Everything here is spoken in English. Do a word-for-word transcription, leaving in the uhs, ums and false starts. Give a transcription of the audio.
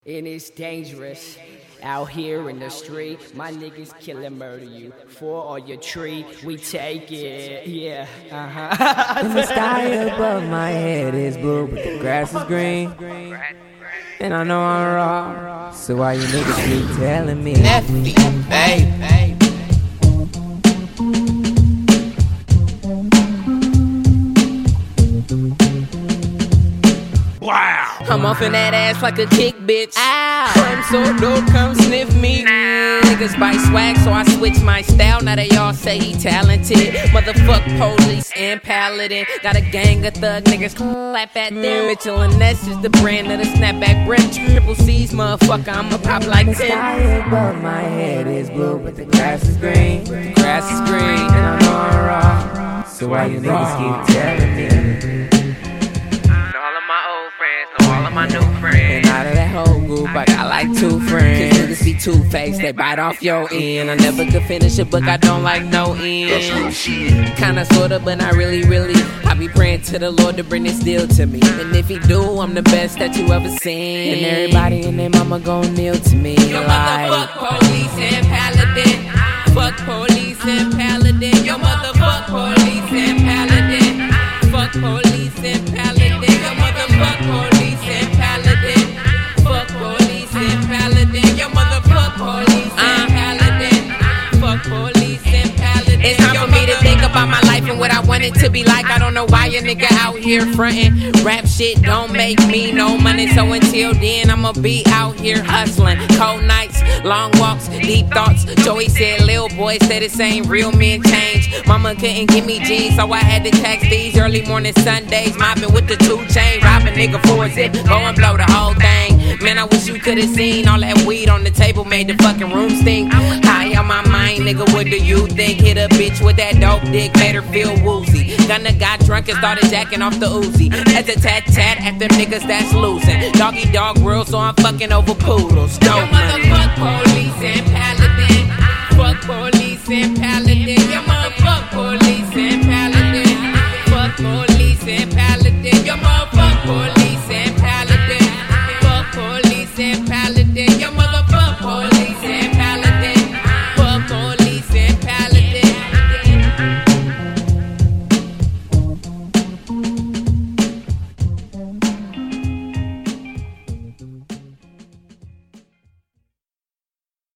And it's dangerous out here in the street. My niggas kill and murder you. For all your tree, we take it. Yeah, uh-huh. And the sky above my head is blue, but the grass is green. And I know I'm wrong, so why you niggas keep telling me? Neffy, babe. Wow. I'm off in that ass like a kick, bitch. Ow. I'm so dope, come sniff me. Niggas buy swag, so I switch my style. Now they all say he talented. Motherfuck police and paladin. Got a gang of thug niggas clap at them. Mitchell and Ness is the brand of the snapback brim. Triple C's, motherfucker, I'ma pop like The ten. sky above my head is blue, but the grass is green. The grass is green. And I know I'm wrong, so why you niggas keep telling me? All of my old friends know all of my new friends. And out of that whole group, I got like two friends. Cause niggas be two-faced, they bite off your end. I never could finish a book, I don't like no end. Kinda sorta, but not really, really. I be praying to the Lord to bring this deal to me. And if he do, I'm the best that you ever seen. And everybody and their mama gon' kneel to me Your like, motherfuck police and paladin. Fuck police and paladin. Your motherfuck police and paladin. Fuck police and paladin. Your motherfuck police and paladin. Fuck police and paladin. Your motherfuck police and paladin. Fuck police and paladin. It's time for me to think about my life and what I want it to be like. I don't know why a nigga out here frontin'. Rap shit don't make me no money, so until then I'ma be out here hustling. Cold nights, long walks, deep thoughts. Joey said, "Lil boy said this ain't real men change." Mama couldn't give me G's, so I had to tax these early morning Sundays. Mobbing with the two chain, robbing nigga for a zip, go and blow the whole thing. Man, I wish you could've seen all that weed on the table made the fucking room stink. High on my mind, nigga, what do you think? Hit a bitch with that dope dick, made her feel woozy. Gunna got drunk and started jacking off the Uzi. As a tat tat at them niggas that's losing. Doggy dog world, so I'm fucking over poodles. Dope money. Motherfuck police and paladin. Fuck police and paladin. Your motherfuck police.